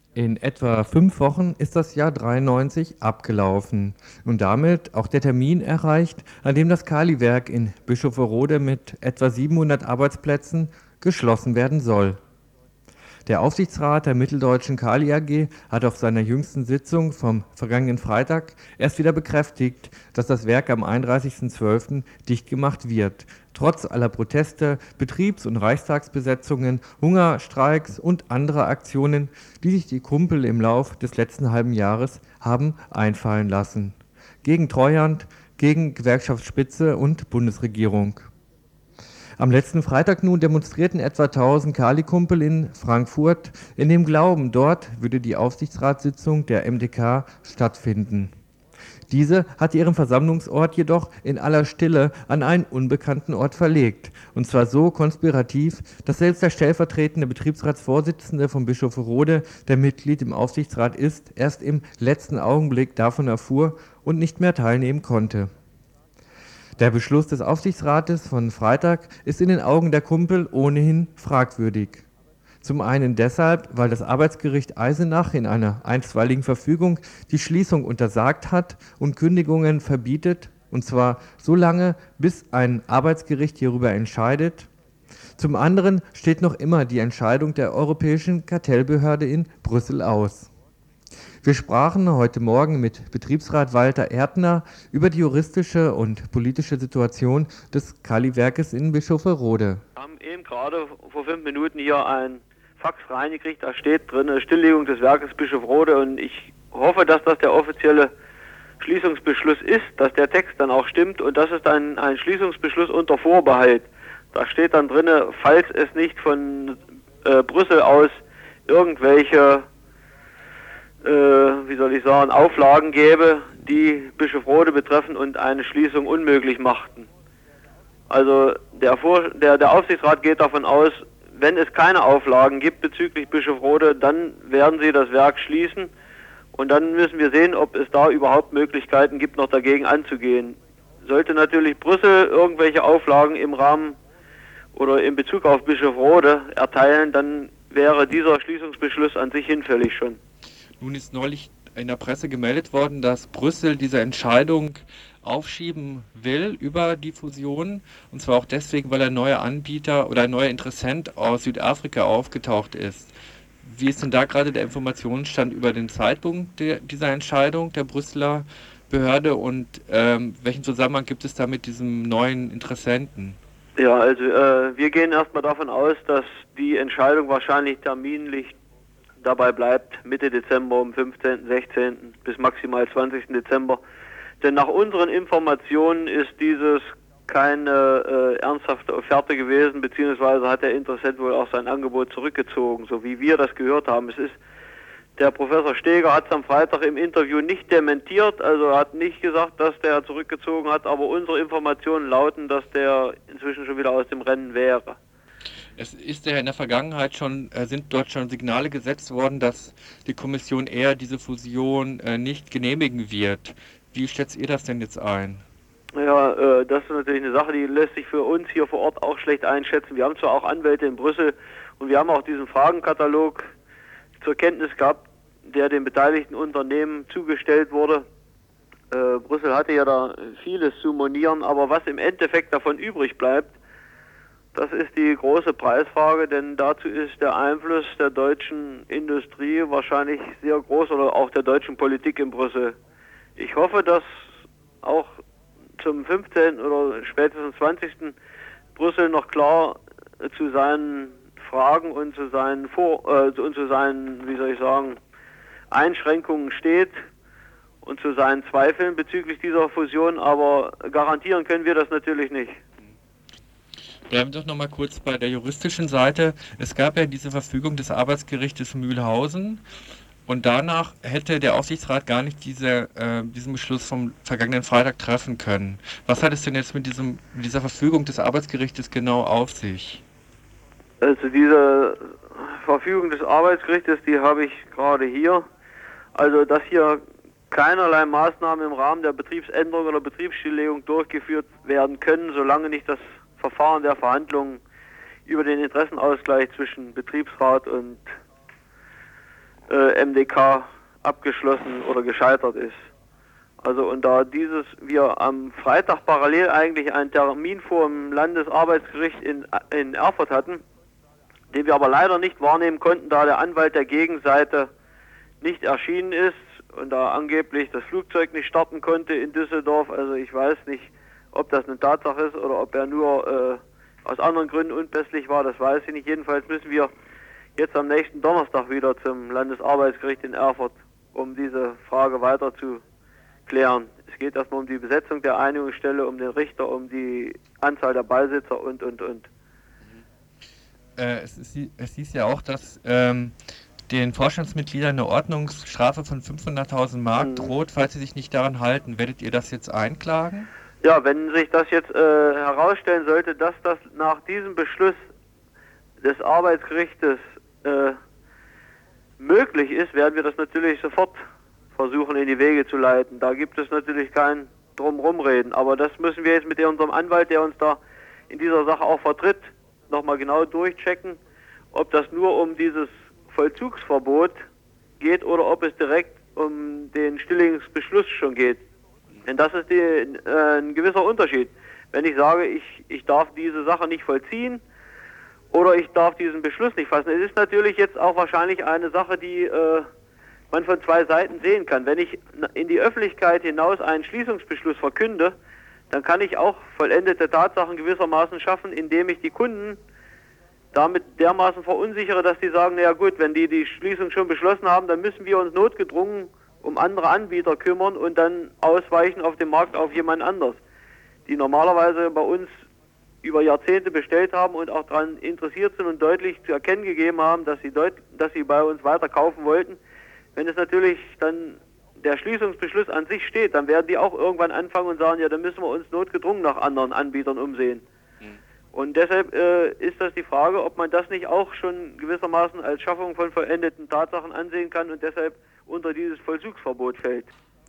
In etwa 5 Wochen ist das Jahr 93 abgelaufen und damit auch der Termin erreicht, an dem das Kaliwerk in Bischofferode mit etwa 700 Arbeitsplätzen geschlossen werden soll. Der Aufsichtsrat der Mitteldeutschen Kali AG hat auf seiner jüngsten Sitzung vom vergangenen Freitag erst wieder bekräftigt, dass das Werk am 31.12. dicht gemacht wird, trotz aller Proteste, Betriebs- und Reichstagsbesetzungen, Hungerstreiks und anderer Aktionen, die sich die Kumpel im Lauf des letzten halben Jahres haben einfallen lassen. Gegen Treuhand, gegen Gewerkschaftsspitze und Bundesregierung. Am letzten Freitag nun demonstrierten etwa 1000 Kali-Kumpel in Frankfurt in dem Glauben, dort würde die Aufsichtsratssitzung der MDK stattfinden. Diese hat ihren Versammlungsort jedoch in aller Stille an einen unbekannten Ort verlegt. Und zwar so konspirativ, dass selbst der stellvertretende Betriebsratsvorsitzende von Bischofferode, der Mitglied im Aufsichtsrat ist, erst im letzten Augenblick davon erfuhr und nicht mehr teilnehmen konnte. Der Beschluss des Aufsichtsrates von Freitag ist in den Augen der Kumpel ohnehin fragwürdig. Zum einen deshalb, weil das Arbeitsgericht Eisenach in einer einstweiligen Verfügung die Schließung untersagt hat und Kündigungen verbietet, und zwar so lange, bis ein Arbeitsgericht hierüber entscheidet. Zum anderen steht noch immer die Entscheidung der Europäischen Kartellbehörde in Brüssel aus. Wir sprachen heute Morgen mit Betriebsrat Walter Erdner über die juristische und politische Situation des Kaliwerkes in Bischofferode. Wir haben eben gerade vor 5 Minuten hier ein Fax reingekriegt, da steht drin Stilllegung des Werkes Bischofferode, und ich hoffe, dass das der offizielle Schließungsbeschluss ist, dass der Text dann auch stimmt, und das ist ein Schließungsbeschluss unter Vorbehalt. Da steht dann drin, falls es nicht von Brüssel aus irgendwelche Auflagen gäbe, die Bischofferode betreffen und eine Schließung unmöglich machten. Also der Aufsichtsrat geht davon aus, wenn es keine Auflagen gibt bezüglich Bischofferode, dann werden sie das Werk schließen, und dann müssen wir sehen, ob es da überhaupt Möglichkeiten gibt, noch dagegen anzugehen. Sollte natürlich Brüssel irgendwelche Auflagen im Rahmen oder in Bezug auf Bischofferode erteilen, dann wäre dieser Schließungsbeschluss an sich hinfällig schon. Nun ist neulich in der Presse gemeldet worden, dass Brüssel diese Entscheidung aufschieben will über die Fusion, und zwar auch deswegen, weil ein neuer Anbieter oder ein neuer Interessent aus Südafrika aufgetaucht ist. Wie ist denn da gerade der Informationsstand über den Zeitpunkt dieser Entscheidung der Brüsseler Behörde, und welchen Zusammenhang gibt es da mit diesem neuen Interessenten? Ja, also wir gehen erstmal davon aus, dass die Entscheidung wahrscheinlich terminlich dabei bleibt, Mitte Dezember, um 15., 16. bis maximal 20. Dezember. Denn nach unseren Informationen ist dieses keine ernsthafte Offerte gewesen, beziehungsweise hat der Interessent wohl auch sein Angebot zurückgezogen, so wie wir das gehört haben. Der Professor Steger hat es am Freitag im Interview nicht dementiert, also hat nicht gesagt, dass der zurückgezogen hat, aber unsere Informationen lauten, dass der inzwischen schon wieder aus dem Rennen wäre. Es ist ja in der Vergangenheit sind dort schon Signale gesetzt worden, dass die Kommission eher diese Fusion nicht genehmigen wird. Wie schätzt ihr das denn jetzt ein? Ja, das ist natürlich eine Sache, die lässt sich für uns hier vor Ort auch schlecht einschätzen. Wir haben zwar auch Anwälte in Brüssel und wir haben auch diesen Fragenkatalog zur Kenntnis gehabt, der den beteiligten Unternehmen zugestellt wurde. Brüssel hatte ja da vieles zu monieren, aber was im Endeffekt davon übrig bleibt, das ist die große Preisfrage, denn dazu ist der Einfluss der deutschen Industrie wahrscheinlich sehr groß, oder auch der deutschen Politik in Brüssel. Ich hoffe, dass auch zum 15. oder spätestens 20. Brüssel noch klar zu seinen Fragen und zu seinen Einschränkungen steht und zu seinen Zweifeln bezüglich dieser Fusion, aber garantieren können wir das natürlich nicht. Bleiben wir doch nochmal kurz bei der juristischen Seite. Es gab ja diese Verfügung des Arbeitsgerichtes Mühlhausen, und danach hätte der Aufsichtsrat gar nicht diesen Beschluss vom vergangenen Freitag treffen können. Was hat es denn jetzt mit dieser Verfügung des Arbeitsgerichtes genau auf sich? Also diese Verfügung des Arbeitsgerichtes, die habe ich gerade hier. Also dass hier keinerlei Maßnahmen im Rahmen der Betriebsänderung oder Betriebsstilllegung durchgeführt werden können, solange nicht das Verfahren der Verhandlungen über den Interessenausgleich zwischen Betriebsrat und MDK abgeschlossen oder gescheitert ist. Also und da wir am Freitag parallel eigentlich einen Termin vor dem Landesarbeitsgericht in Erfurt hatten, den wir aber leider nicht wahrnehmen konnten, da der Anwalt der Gegenseite nicht erschienen ist und da angeblich das Flugzeug nicht starten konnte in Düsseldorf. Also ich weiß nicht, ob das eine Tatsache ist oder ob er nur aus anderen Gründen unpässlich war, das weiß ich nicht. Jedenfalls müssen wir jetzt am nächsten Donnerstag wieder zum Landesarbeitsgericht in Erfurt, um diese Frage weiter zu klären. Es geht erstmal um die Besetzung der Einigungsstelle, um den Richter, um die Anzahl der Beisitzer und. Es hieß ja auch, dass den Vorstandsmitgliedern eine Ordnungsstrafe von 500.000 Mark droht, falls sie sich nicht daran halten. Werdet ihr das jetzt einklagen? Ja, wenn sich das jetzt herausstellen sollte, dass das nach diesem Beschluss des Arbeitsgerichtes möglich ist, werden wir das natürlich sofort versuchen in die Wege zu leiten. Da gibt es natürlich kein Drumrumreden, aber das müssen wir jetzt mit unserem Anwalt, der uns da in dieser Sache auch vertritt, nochmal genau durchchecken, ob das nur um dieses Vollzugsverbot geht oder ob es direkt um den Stilllegungsbeschluss schon geht. Denn das ist ein gewisser Unterschied. Wenn ich sage, ich darf diese Sache nicht vollziehen oder ich darf diesen Beschluss nicht fassen. Es ist natürlich jetzt auch wahrscheinlich eine Sache, die man von zwei Seiten sehen kann. Wenn ich in die Öffentlichkeit hinaus einen Schließungsbeschluss verkünde, dann kann ich auch vollendete Tatsachen gewissermaßen schaffen, indem ich die Kunden damit dermaßen verunsichere, dass die sagen, naja gut, wenn die Schließung schon beschlossen haben, dann müssen wir uns notgedrungen um andere Anbieter kümmern und dann ausweichen auf dem Markt auf jemand anders, die normalerweise bei uns über Jahrzehnte bestellt haben und auch daran interessiert sind und deutlich zu erkennen gegeben haben, dass sie bei uns weiter kaufen wollten. Wenn es natürlich dann der Schließungsbeschluss an sich steht, dann werden die auch irgendwann anfangen und sagen, ja, dann müssen wir uns notgedrungen nach anderen Anbietern umsehen. Und deshalb ist das die Frage, ob man das nicht auch schon gewissermaßen als Schaffung von vollendeten Tatsachen ansehen kann und deshalb unter dieses Vollzugsverbot fällt.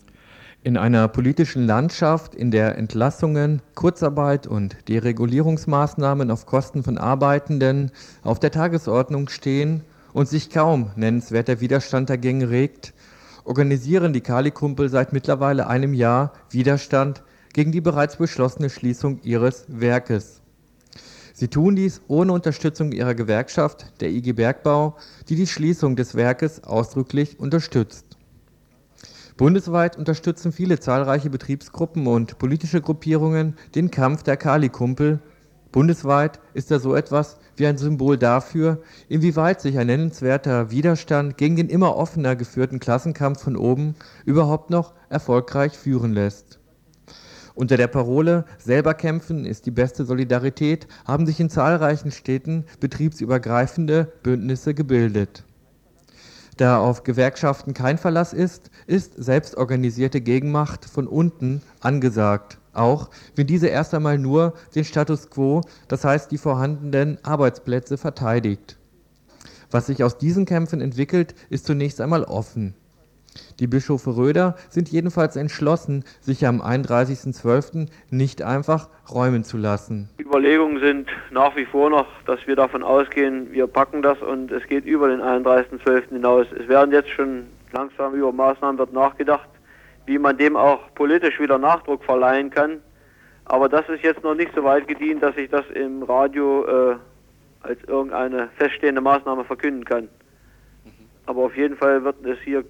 In einer politischen Landschaft, in der Entlassungen, Kurzarbeit und Deregulierungsmaßnahmen auf Kosten von Arbeitenden auf der Tagesordnung stehen und sich kaum nennenswerter Widerstand dagegen regt, organisieren die Kali-Kumpel seit mittlerweile einem Jahr Widerstand gegen die bereits beschlossene Schließung ihres Werkes. Sie tun dies ohne Unterstützung ihrer Gewerkschaft, der IG Bergbau, die die Schließung des Werkes ausdrücklich unterstützt. Bundesweit unterstützen viele zahlreiche Betriebsgruppen und politische Gruppierungen den Kampf der Kali-Kumpel. Bundesweit ist er so etwas wie ein Symbol dafür, inwieweit sich ein nennenswerter Widerstand gegen den immer offener geführten Klassenkampf von oben überhaupt noch erfolgreich führen lässt. Unter der Parole „Selber kämpfen ist die beste Solidarität" haben sich in zahlreichen Städten betriebsübergreifende Bündnisse gebildet. Da auf Gewerkschaften kein Verlass ist selbstorganisierte Gegenmacht von unten angesagt, auch wenn diese erst einmal nur den Status quo, das heißt die vorhandenen Arbeitsplätze, verteidigt. Was sich aus diesen Kämpfen entwickelt, ist zunächst einmal offen. Die Bischöfe Röder sind jedenfalls entschlossen, sich am 31.12. nicht einfach räumen zu lassen. Die Überlegungen sind nach wie vor noch, dass wir davon ausgehen, wir packen das und es geht über den 31.12. hinaus. Es werden jetzt schon langsam über Maßnahmen wird nachgedacht, wie man dem auch politisch wieder Nachdruck verleihen kann. Aber das ist jetzt noch nicht so weit gediehen, dass ich das im Radio als irgendeine feststehende Maßnahme verkünden kann. Aber auf jeden Fall wird es hier